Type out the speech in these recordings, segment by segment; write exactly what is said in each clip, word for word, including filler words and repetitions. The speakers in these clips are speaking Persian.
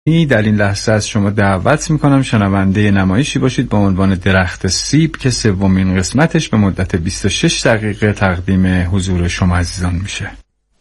در این لحظه از شما دعوت میکنم شنونده نمایشی باشید با عنوان درخت سیب که سومین قسمتش به مدت بیست و شش دقیقه تقدیم حضور شما عزیزان میشه.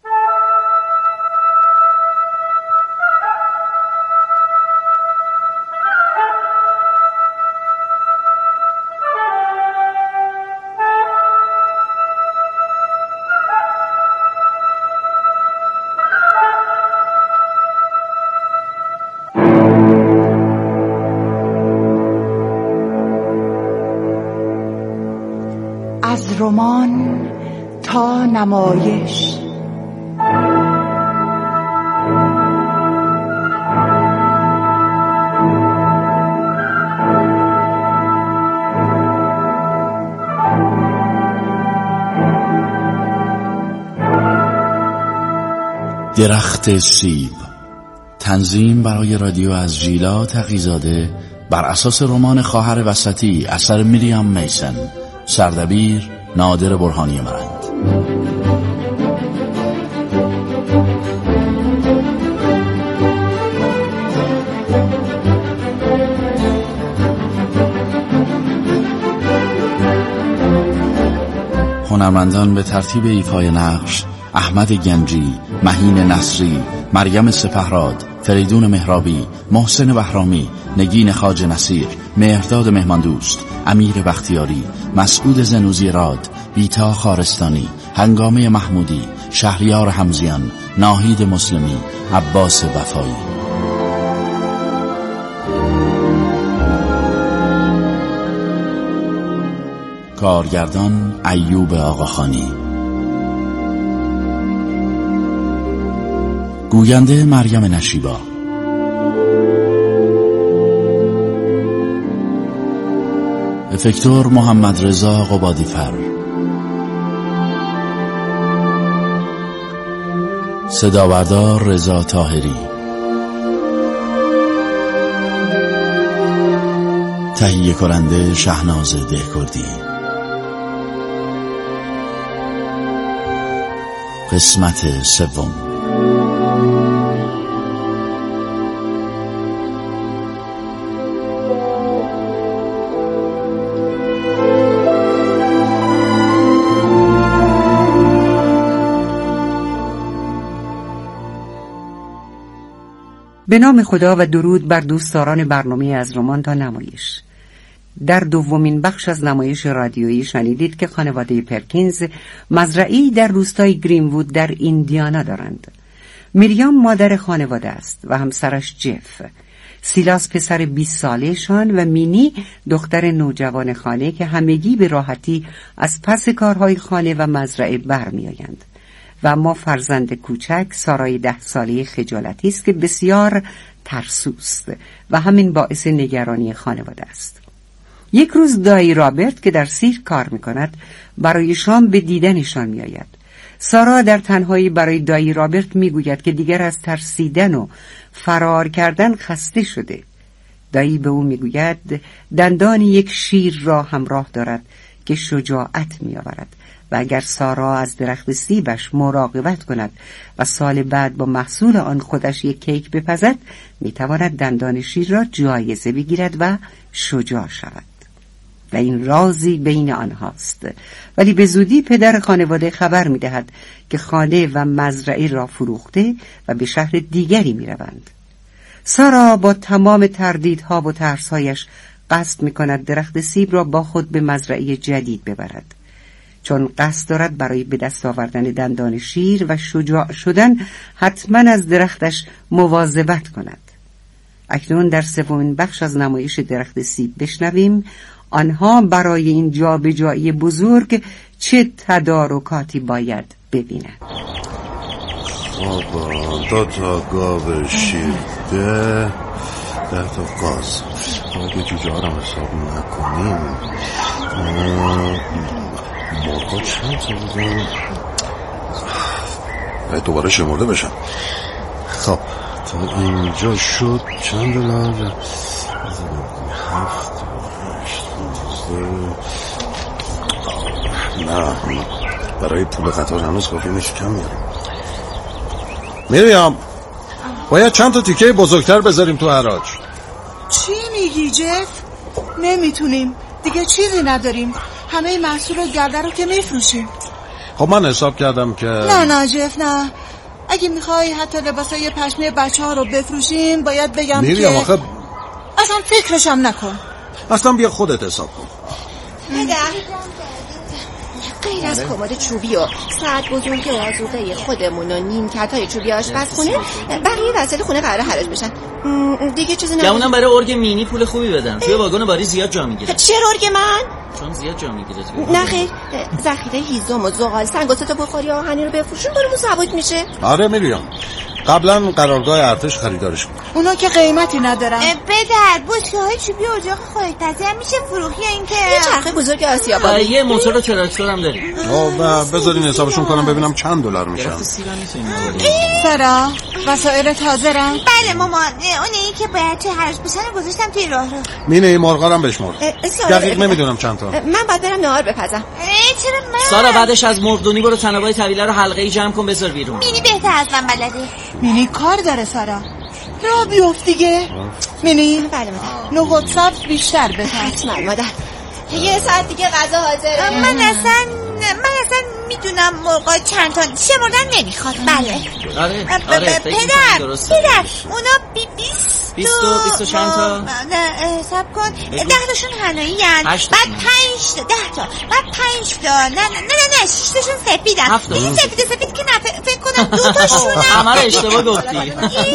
از رمان تا نمایش. درخت سیب، تنظیم برای رادیو از ژیلا تقی‌زاده بر اساس رمان خواهر وسطی اثر میریام میسن، سردبیر نادر برهانی مرند. هنرمندان به ترتیب ایفای نقش: احمد گنجی، مهین نصری، مریم سپهراد، فریدون مهرابی، محسن بهرامی، نگین خواجه نصیر، مهرداد مهماندوست، امیر بختیاری، مسعود زنوزی راد، بیتا خارستانی، هنگامه محمودی، شهریار حمزیان، ناهید مسلمی، عباس وفایی. کارگردان ایوب آقاخانی. گوینده مریم نشیبا. افکتور محمد رضا قبادیفر. صدابردار رضا طاهری. تهیه کننده شهناز دهکردی. قسمت سوم. به نام خدا و درود بر دوستداران برنامه از رمان تا نمایش. در دومین بخش از نمایش رادیویی شنیدید که خانواده پرکینز مزرعه‌ای در روستای گرین‌وود در ایندیانا دارند. میریام مادر خانواده است و همسرش جف، سیلاس پسر بیست ساله‌شان و مینی دختر نوجوان خانه که همگی به راحتی از پس کارهای خانه و مزرعه برمی‌آیند. و اما فرزند کوچک سارای ده ساله خجالتی است که بسیار ترسوست و همین باعث نگرانی خانواده است. یک روز دایی رابرت که در سیرک کار می‌کند برای شام به دیدنشان می‌آید. سارا در تنهایی برای دایی رابرت می‌گوید که دیگر از ترسیدن و فرار کردن خسته شده. دایی به او می‌گوید دندان یک شیر را همراه دارد که شجاعت می‌آورد و اگر سارا از درخت سیبش مراقبت کند و سال بعد با محصول آن خودش یک کیک بپزد، میتواند دندان شیر را جایزه بگیرد و شجاع شود. و این رازی بین آنهاست. ولی به زودی پدر خانواده خبر میدهد که خانه و مزرعه را فروخته و به شهر دیگری میروند. سارا با تمام تردیدها و ترسهایش قصد میکند درخت سیب را با خود به مزرعه جدید ببرد، چون قصد دارد برای به دست آوردن دندان شیر و شجاع شدن حتما از درختش مواظبت کند. اکنون در سومین بخش از نمایش درخت سیب بشنویم آنها برای این جابجایی بزرگ چه تدارکاتی باید ببینند. خب دو تا گاو شیر ده ده تا قاز. اگه جوجه ها رو حساب نکنیم مرغا چند تا بودن؟ دوباره شمرده بشم. خب تا اینجا شد چند دلار؟ هفت نه برای پول قطار هنوز کافی نیست. کم میارم. میریام باید چند تا تیکه بزرگتر بذاریم تو حراج. چی میگی جف؟ نمیتونیم دیگه، چیزی نداریم. همه محصول و گرده رو که میفروشیم. خب من حساب کردم که نه نه جف نه. اگه میخوای حتی لباسای پشمی بچه ها رو بفروشیم باید بگم میریم که آخه اصلا فکرشم نکن. اصلا بیا خودت حساب کن. پدر، غیر از کمد چوبی و ساعت بزرگ آذوقه خودمون و نیمکت‌های چوبی آشپزخونه، بقیه وسایل خونه قراره حراج بشن. دیگه چیزی نداره. گمونم برای ارگ مینی پول خوبی بدن. توی واگن باری زیاد جا میگیره. چرا ارگ من؟ چون زیاد جا میگیره. نه خیر، ذخیره هیزم و زغال سنگ و سه تا بخاری آهنی رو بفروشون برامون ثبات میشه. آره میریم. قبلا قرارگاه ارتش خریدارش بود. اونا که قیمتی ندارن. پدر بشکه‌های چوبی اجاق خودپزی هم میشه فروخی یا اینکه یه چرخه بزرگ آسیابی. یه موتور و تراکتور هم داریم. خب بذارین حسابشون کنم ببینم چند دلار میشن. سارا وسایل حاضرن؟ بله مامان. اونی که باید توی حراج بشن گذاشتم توی راه رو. مینه این مرغا رو بشمر. دقیق نمیدونم چند تا. من بعد برم نهار بپزم. چرا من؟ سارا بعدش از مرغدونی برو تنابای طویله رو حلقه‌ای جمع کن بذار بیرون. مینی بهتر از من بلده. مینی کار داره سارا. را بیفت دیگه. مینی بله مادر. نقط سبز بیشتر بده. حتما مادر. یه ساعت دیگه غذا حاضره. من اصلا من اصلا میدونم مرغا چند تا شمردن نمیخواد. بله. آره آره. پدر پدر اونا بی بیست بیست و بیست و چند تا؟ نه حساب کن. ده تاشون هنایی هن. بعد پنج تا ده تا بعد پنج تا نه نه نه نه شش تاشون سفیدن. این سفید سفید که نه فکر کنم دو تاشونه. همه رو اشتباه گفتی.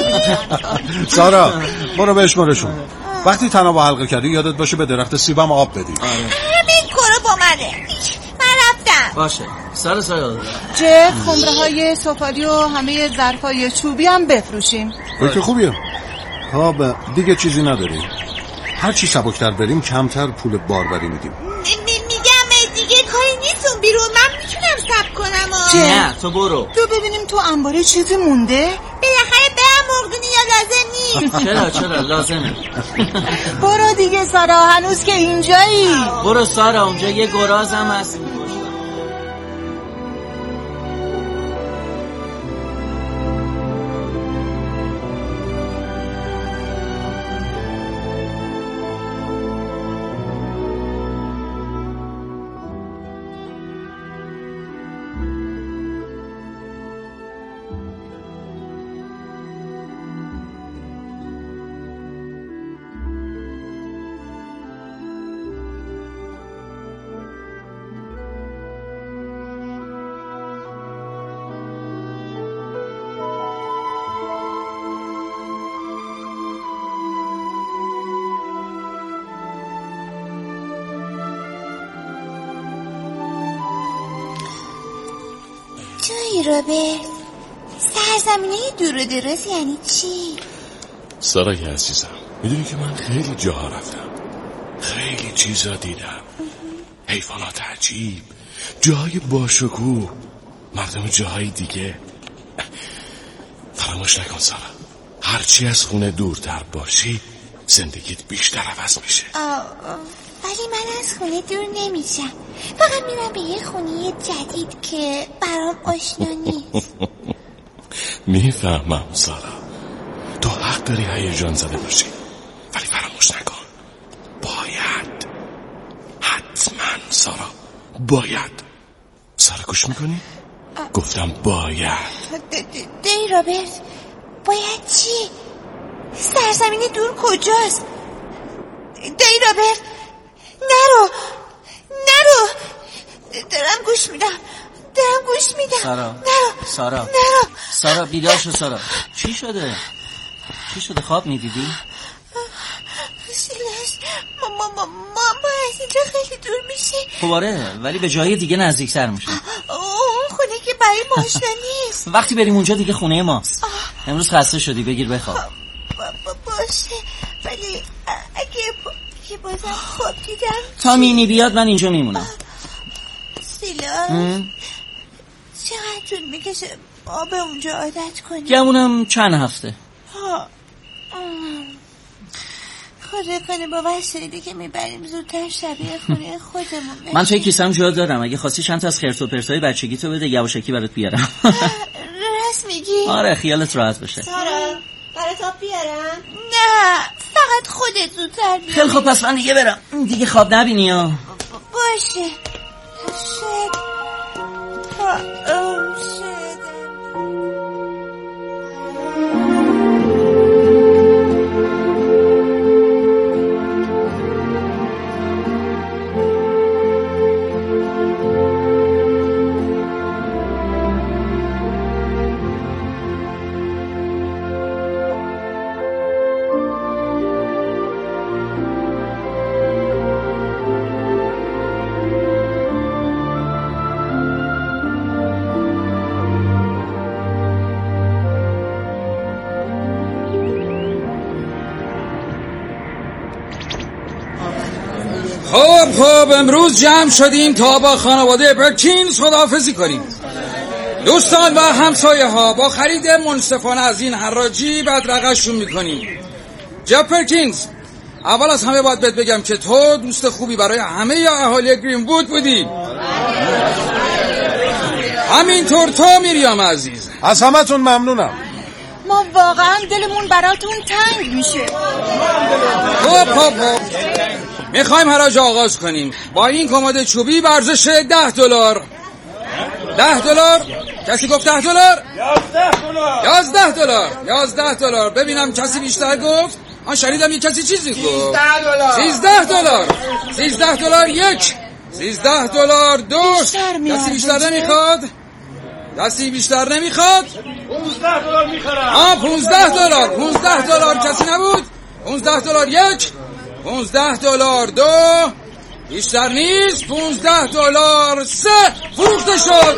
سارا برو بشمارشون. وقتی تناب حلقه کردی یادت باشه به درخت سیبم آب بدی. همین کارو با منه. من رفتم. باشه. سارا سارا. جف خمره های سفالی و همه ظرفای چوبی هم بفروشیم. که خوبیه. خب دیگه چیزی نداریم. هر چی سبکتر بریم کمتر پول باربری میدیم. میگم دیگه کاری نیست اون بیرون. من میتونم صبر کنم. نه تو برو. تو ببینیم تو انباره چیزی مونده. بالاخره برم مرغدونی یا لازم نیست. چرا چرا لازمه. برو دیگه سارا هنوز که اینجایی. برو سارا اونجا یه گراز هم هست. رابرت سرزمینه دور و دراز یعنی چی؟ سارای عزیزم میدونی که من خیلی جاها رفتم، خیلی چیزا دیدم، حیوانات عجیب، جاهای باشکوه، مردم جاهای دیگه. فراموش نکن سارا، هرچی از خونه دورتر باشی زندگیت بیشتر عوض میشه. ولی من از خونه دور نمیشم، فقط میرم به یه خونه جدید که برام آشنا نیست. میفهمم سارا، تو حق داری هیجان زده باشی، ولی فراموش نکن باید، حتما سارا باید. سارا گوش میکنی؟ گفتم باید. دی رابرت باید چی؟ سرزمین دور کجاست؟ دی رابرت نرو نرو، دارم گوش میدم دارم گوش میدم. سارا نرو سارا نرو سارا بیدار شو. سارا چی شده؟ چی شده؟ خواب میدیدی؟ سیلش ما ما ما ما از اینجا خیلی دور میشه. خب آره، ولی به جای دیگه نزدیکتر میشه. اون خونه که برای ما آشنا نیست. وقتی بریم اونجا دیگه خونه ماست. امروز خسته شدی، بگیر بخواب. باشه، ولی اگه که بازم خواب دیدم تا مینی بیاد من اینجا میمونم. سیلا چقدر طول میکشه آب اونجا عادت کنی؟ گمونم چند هفته. ها خدا کنه با وسایلی که میبریم زودتر شبیه خونه خودمون بشه. من توی کیسم جا دارم، اگه خواستی چند تا از خرت و پرتای بچگی تو بده، یواشکی برات بیارم. راست میگی؟ آره خیالت راحت بشه. سارا بیارم؟ نه فقط خودت زودتر بیار. خیلی خوب، پس من دیگه برم، دیگه خواب نبینی ها. باشه. شد تا شد. خب خب امروز جمع شدیم تا با خانواده پرکینز خداحافظی کنیم. دوستان و همسایه ها، با خرید منصفانه از این حراجی بدرقه‌شون میکنیم. جف پرکینز، اول از همه باید بهت بگم که تو دوست خوبی برای همه ی اهالی گرین وود بودی. همینطور تو میریام عزیز. از همتون ممنونم. ما واقعا دلمون براتون تنگ میشه. خب خب خب میخوایم حراج آغاز کنیم. با این کمد چوبی به ارزش ده دلار. ده دلار؟ کسی گفت ده دلار؟ یازده دلار. یازده دلار. ببینم کسی بیشتر گفت؟ من شنیدم یک کسی چیزی گفت. سیزده دلار. سیزده دلار. سیزده دلار یک. سیزده دلار دو. کسی بیشتر نمیخواد؟ کسی بیشتر نمیخواد؟ پونزده دلار میخرم. آه پونزده دلار. پونزده دلار کسی نبود؟ پونزده دلار یک. پونزده دلار دو. بیشتر نیست. پونزده دلار سه. فروخته شد.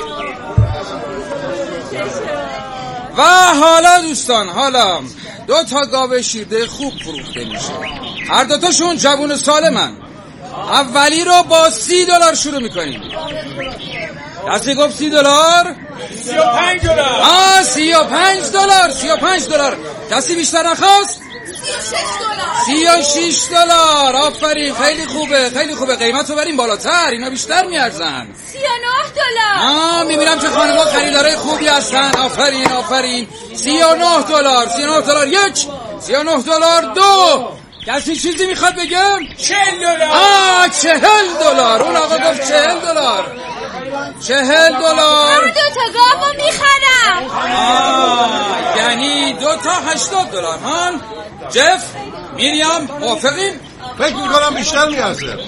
و حالا دوستان، حالا دو تا گاو شیرده خوب فروخته میشه. هر دوتاشون جوون سالمن. اولی رو با سی دلار شروع میکنیم. کسی گفت سی دلار؟ سی و پنج دلار. آه سی و پنج دلار. سی و پنج دلار. کسی بیشتر نخواست؟ سی و شش دلار. آفرین، خیلی خوبه خیلی خوبه. قیمت رو بریم بالاتر، اینا بیشتر میارزن. سی و نه دلار. آه میبینم که خانم‌ها خریدارای خوبی هستن. آفرین آفرین. سی و نه دلار. سی و نه دلار یک. سی و نه دلار دو. کسی چیزی میخواد بگم؟ چهل دلار. آه چهل دلار. اون آقا گفت چهل دلار. چهل دلار. من دو تا گاو میخرم. آه یعنی دو تا هشتاد دلار. هان جف، میریام، موافقین؟ فکر میکنم بیشتر میارزه.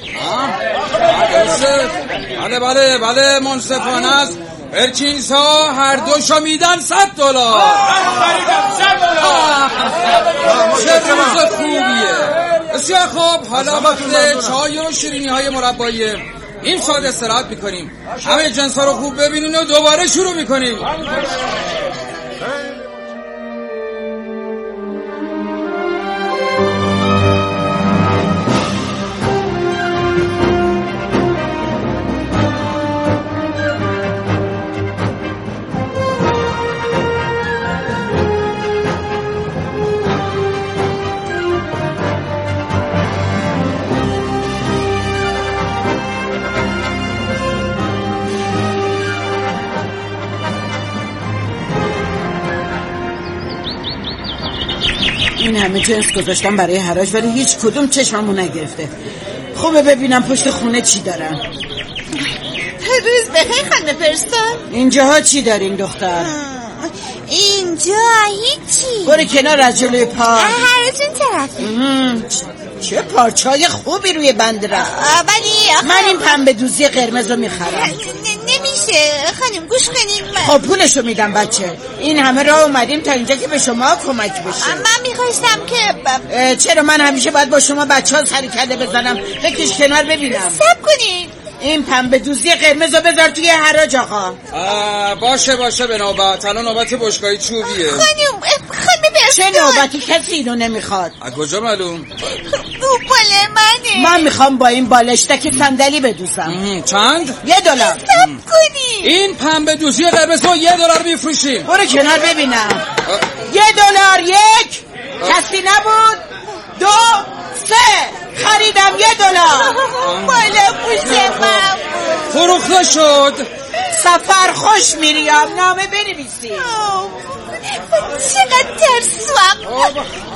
بله بله بله منصفانه است. پرکینز ها هر دوشو میدن صد دلار. چه روز خوبیه. بسیار خوب، حالا وقت چای و شیرینی های مربایی. این ساعت استراحت میکنیم. همه جنس ها رو خوب ببینین و دوباره شروع میکنیم. این همه جنس گذاشتم برای حراج ولی هیچ کدوم چشممو نگرفته. خوبه ببینم پشت خونه چی دارن. روز بخیر خانم پرستون. اینجاها چی دارین دختر؟ اینجا هیچی. برو کنار از جلوی پا. هرتون طرفه. چه پارچای خوبی روی بند رفت. ولی من این پنبه دوزی قرمز رو میخرم. نمیشه خانم، گوش کنیم. خب پولشو میدم بچه. این همه راه اومدیم تا اینجا که به شما کمک بشه. من میخواستم که چرا من همیشه باید با شما بچه ها سر کله بزنم؟ بکش کنار ببینم. صبر کنین. این پنبه دوزی قرمز رو بذار توی حراج آقا. باشه باشه به نوبت. الان نوبت بشکای چوبیه. خانم خانم چه نوبتی؟ کسی اینو نمیخواد. از کجا معلوم؟ بال منه. من میخوام با این بالشتک صندلی بدوزم. چند؟ یه دلار. صبر کنی. این پنبه دوزی قرمز رو یه دلار میفروشیم. برو کنار ببینم. یه دلار یک. کسی نبود. دو سه. خریدم یه دلار. بالا پوشه من فروخته شد. سفر خوش میریام. نامه بنویسی. چقدر ترسوام.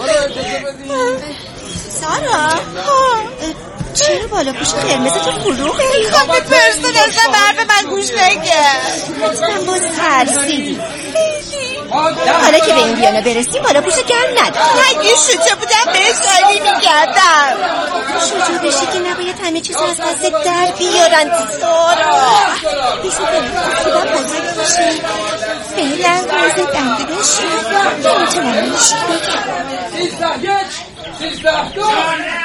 سارا چرا بالا پوش قرمز تو فروغه؟ میخوام به پرسنلزم برف من گوش نگه. من باز ترسیدی. حالا که به این دیانه برسیم بالا پوش گرم ندارم. اگه شجا بودم بهش خالی میکردم. شجا بشی که نباید همه چیز از دست در بیارن. سارا بیشو به خدا بزرگ باشه. فعلا روز دنده بشی نمیتونم میشی بگم. سیزده یک سیزده دو.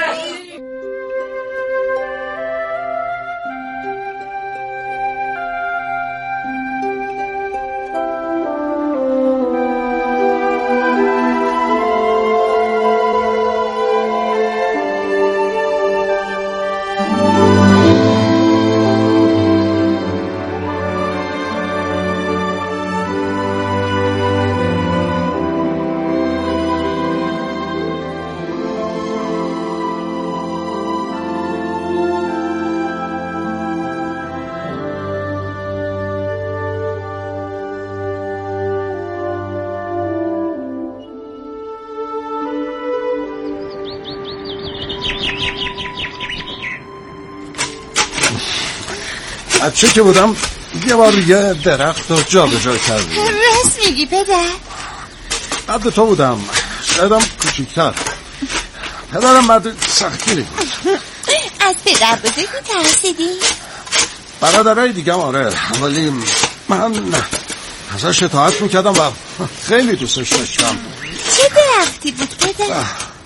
بچه که بودم یه بار یه درخت رو جا به جا کردم. راست میگی پدر؟ قد تو بودم، شایدم کوچیک‌تر. پدرم مرد سختگیری بود. از پدر بزرگ می‌ترسیدی؟ برادرای دیگه هم آره، ولی من ازش اطاعت میکردم و خیلی دوستش داشتم. چه درختی بود پدر؟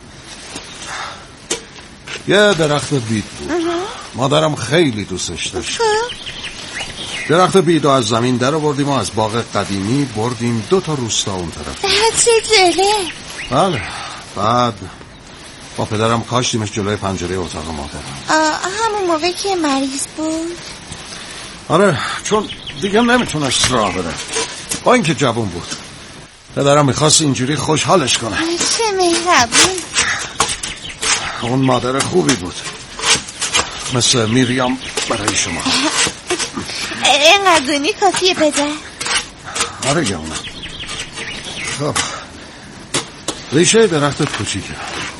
یه درخت بید بود. مادرم خیلی دوستش داشت. درخت بید از زمین در آوردیم و از باغ قدیمی بردیم دو تا روستا اون طرف. چه جله؟ بله. بعد با پدرم کاشتیمش جلوی پنجره اتاق مادرم. همون موقع که مریض بود؟ آره، چون دیگه نمیتونست راه بره با اینکه جوون بود. پدرم میخواست اینجوری خوشحالش کنه. چه مهربون. اون مادر خوبی بود، مثل میریام برای شما. اینقدر دونی کافیه پدر؟ آره گمونم. خب ریشه درخت کوچیکه.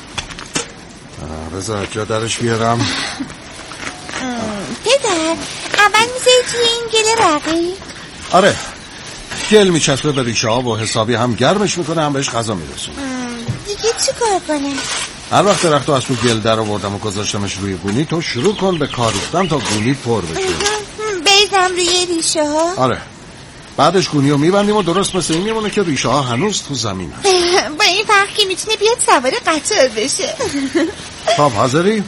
بذار جا درش بیارم. پدر اول میذاری توی این گل رقی؟ آره، گل میچسبه به ریشه ها و حسابی هم گرمش میکنه هم بهش غذا میرسونه. دیگه چی کار کنم؟ هر وقت درخت رو از تو گل در آوردم و گذاشتمش روی گونی، تو شروع کن به کار ریختن تا گونی پر بشه. بیزم روی ریشه ها؟ آره، بعدش گونی رو میبندیم و درست مثل این میمونه که ریشه ها هنوز تو زمین هست. با این فرق که میتونه بیاد سوار قطار بشه. خب حاضری؟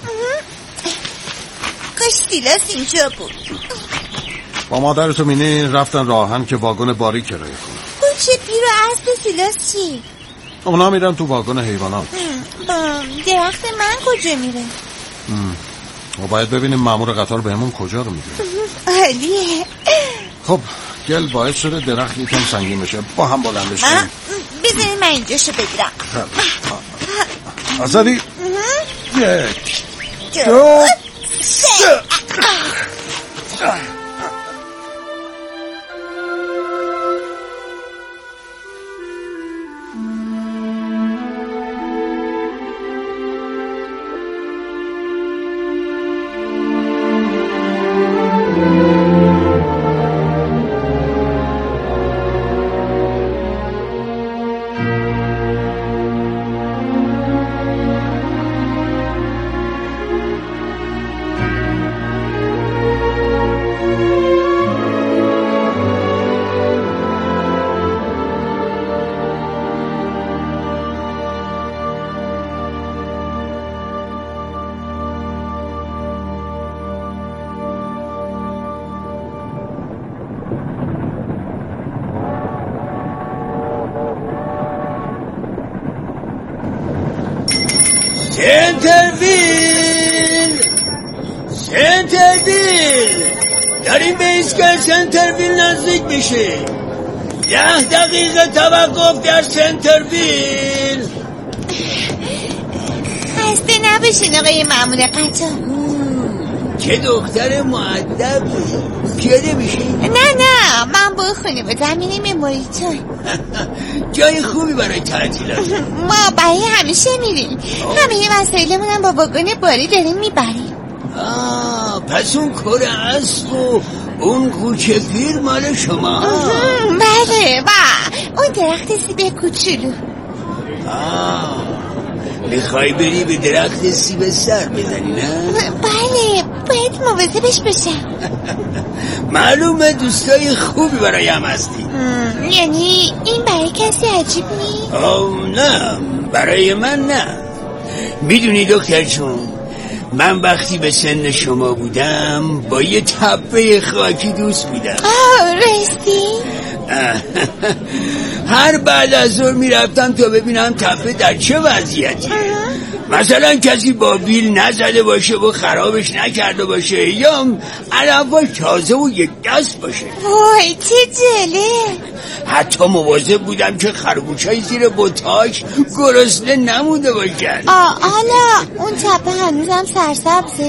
کاش سیلاس اینجا بود. با مادرتو مینی رفتن راهن که واگن باری کرایه کنن. کوچه پیر و اسب سیلاس چی؟ اونا میرن تو واگن حیوانات. درخت من کجا میره؟ ما باید ببینیم مأمور قطار بهمون کجا رو میده. عالیه. خب گل باعث شده درخت یکم سنگین بشه، با هم بلندش کنیم. بذارید من اینجاشو بگیرم. آزادی. یک دو سه. سنترویل سنترویل داریم به ایستگاه سنترویل نزدیک میشه. ده دقیقه توقف در سنترویل. خسته نباشین آقای مأمور قطار. چه دختر مؤدب. پیاده میشی؟ نه نه من با خانواده میریم موریتون. جای خوبی برای تعطیلات. ما برای همیشه میریم. همه وسایلمون هم با واگن باری داریم میبریم. آه پس اون کره اسب و اون کوچه پیر مال شما؟ بله با اون درخت سیب کوچولو. آه میخوای بری به درخت سیب سر بزنی نه؟ بله باید مواظبش باشم. معلومه دوستای خوبی برایم هستی. یعنی این برای کسی عجیب نیست؟ آه نه برای من نه. میدونی دکتر جون من وقتی به سن شما بودم با یه تپه خاکی دوست بودم. آه راستی؟ هر بعد از ظهر میرفتم تا ببینم تپه در چه وضعیتی. مثلا کسی با بیل نزده باشه و خرابش نکرده باشه یا علفاش تازه و یک دست باشه. وای چه جالب. حتی مواظب بودم که خرگوشای زیر بطاش گرسنه نموده باشن. آه حالا اون تپه هنوزم سرسبزه؟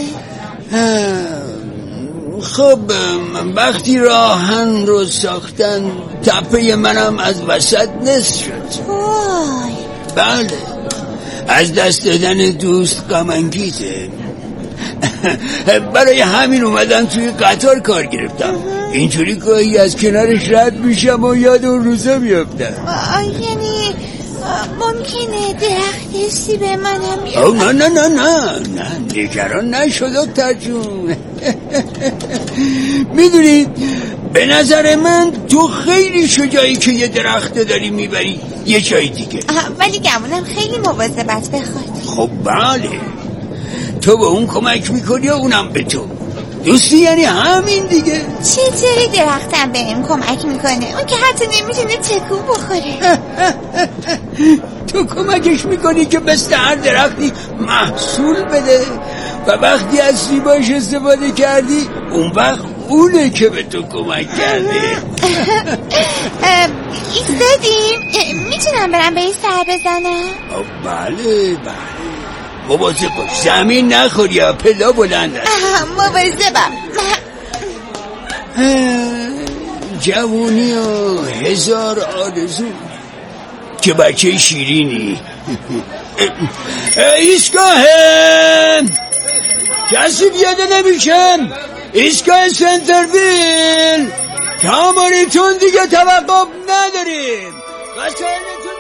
خب وقتی راهن رو ساختن تپه منم از وسط نصف شد. وای بله از دست دادن دوست غم انگیزه. برای همین اومدم توی قطار کار گرفتم. اینجوری گاهی از کنارش رد میشم و یاد اون روزا میافتم. یعنی ممکنه درخت سیب منم بیاد؟ نه نه نه نه نه نگران نشو دکتر جون. میدونی به نظر من تو خیلی شجاعی که یه درخت داری میبری یه جای دیگه. ولی گمونم خیلی مواظبت بخواد. خب بله تو به اون کمک میکنی و اونم به تو. دوستی یعنی همین دیگه. چطوری درختم به این کمک میکنه؟ اون که حتی نمیتونه تکون بخوره. تو کمکش میکنی که مثل هر درختی محصول بده و وقتی از سیباش استفاده کردی اون وقت اونه که به تو کمک کرده. ایستادیم میتونم برم به این سر بزنم؟ بله بله مواظب باش زمین نخوری یا پلا بلند است. مواظبم. جوونی و هزار آرزو که بچه شیرینی. ایستگاه کسی بیاده نمیشن. ایستگاه سنترویل تماریتون دیگه توقف نداریم. وسایلتون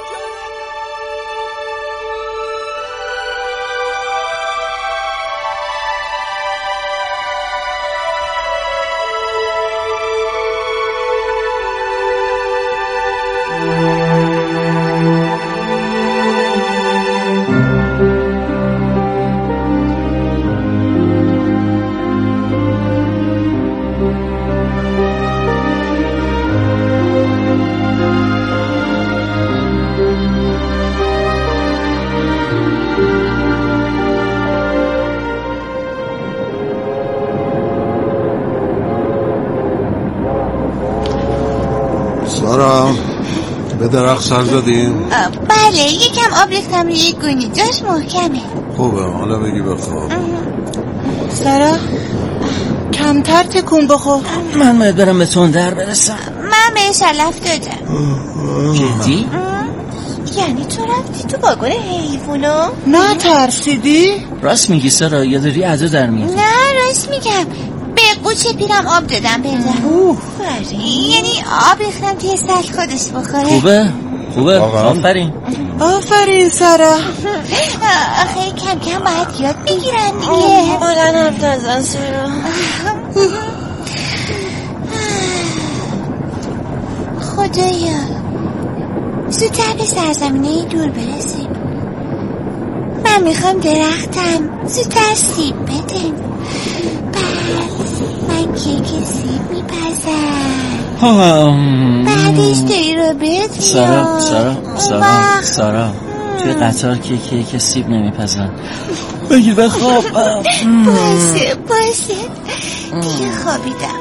سارا به درخت سر زدیم؟ بله یکم آب ریختم روی گونی جاش محکمه. خوبه حالا بگی بخواب. سارا کمتر تکون بخور. من باید برم به تندر برسم. من بهش علف دادم. جدی؟ یعنی تو رفتی تو واگن حیوونا؟ نه ترسیدی؟ راست میگی سارا یا داری عدو در میاد؟ نه راست میگم به قوچه پیرم آب دادم بردم. یعنی آب ریختم توی سطل خودش بخوره. خوبه خوبه آفرین آفرین سارا. آخه کم کم باید یاد بگیرن دیگه. بلند حرف نزن سارا. خدایا زودتر به سرزمینه دور برسیم. من میخوام درختم زودتر سیب بده. بعد من کیک سیب میپزم. بعدش دایی رو بهت سارا سارا سارا سارا توی قطار که کیک سیب نمیپزن. بگیر بخواب. باشه باشه دیگه خوابیدم.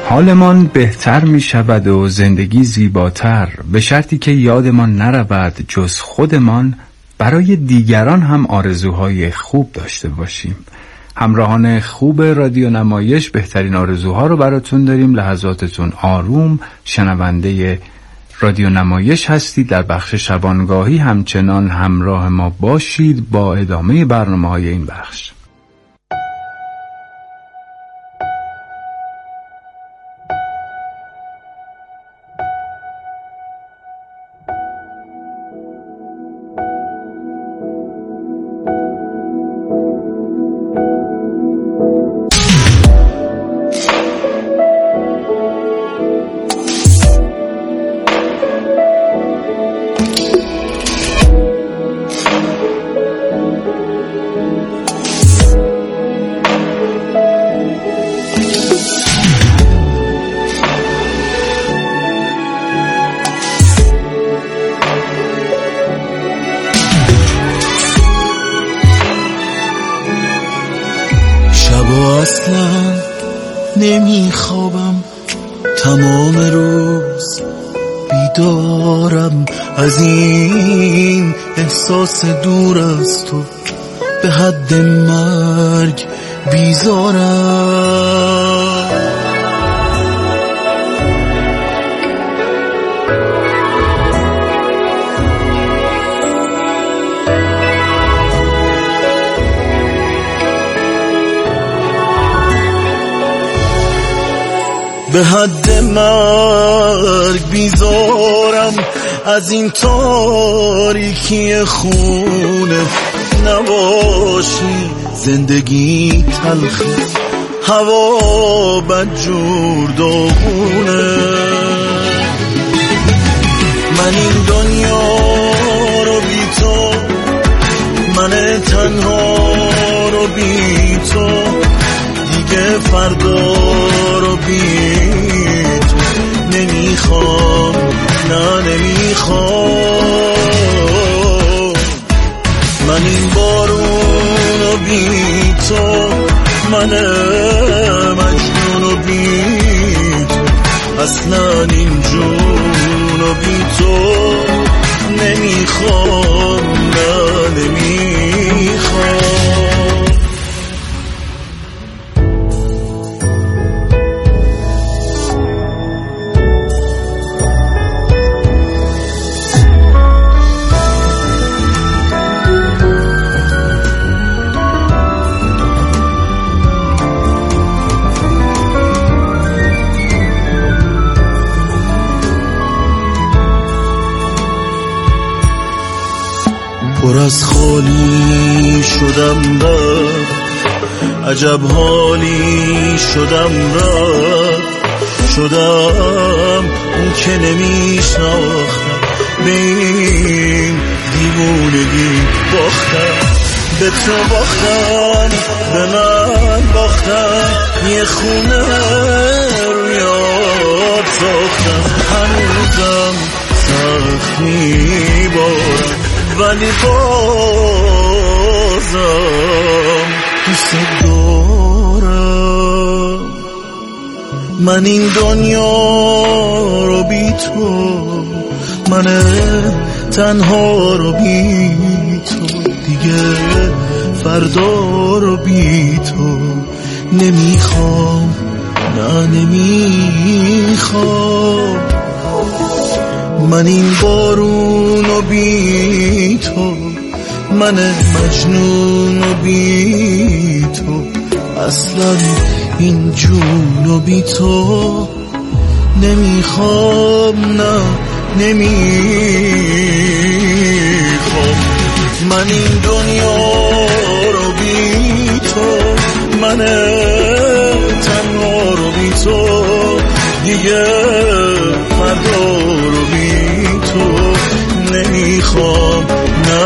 حالمان بهتر می شود و زندگی زیباتر، به شرطی که یادمان نرود جز خودمان برای دیگران هم آرزوهای خوب داشته باشیم. همراهان خوب رادیو نمایش، بهترین آرزوها رو براتون داریم. لحظاتتون آروم. شنونده رادیو نمایش هستید. در بخش شبانگاهی همچنان همراه ما باشید با ادامه برنامه‌های این بخش. نمیخوابم تمام روز، بیدارم از این احساس دور از تو، به حد مرگ بیزارم. به حد مرگ بیزارم از این تاریکی خونه، نباشی زندگی تلخه، هوا بدجور داغونه. من این دنیا رو بی تو، من تنها رو بی تو، دیگه فردا رو بی تو نمیخوام، نه نمیخوام. من این بارون رو بی تو، من مجنون رو بی تو، اصلا این جون رو بی تو نمیخوام، نه نمیخوام. پر از خالی شدم رفت، عجب حالی شدم رفت، شدم اون که نمیشناختم، به این دیوونگی باختم، به تو باختم، به من باختم، یه خونه رویات ساختم، هنوزم سخت میبارم ولی بازم دوست دارم. من این دنیا رو بی تو، من تنها رو بی تو، دیگه فردا رو بی تو نمیخوام، نه نمیخوام. من این بارون رو بی تو، من مجنون رو بی تو، اصلا این جون رو بی تو نمیخوام، نه نمیخوام. من این دنیا رو بی تو، من تنها رو بی تو، دیگه فردا رو بی تو نمیخوام، نه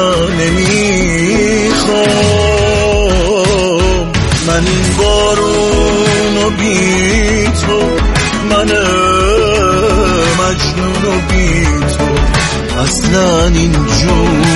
نمیخوام. من این بارون رو بی تو، من مجنون رو بی تو، اصلا این جون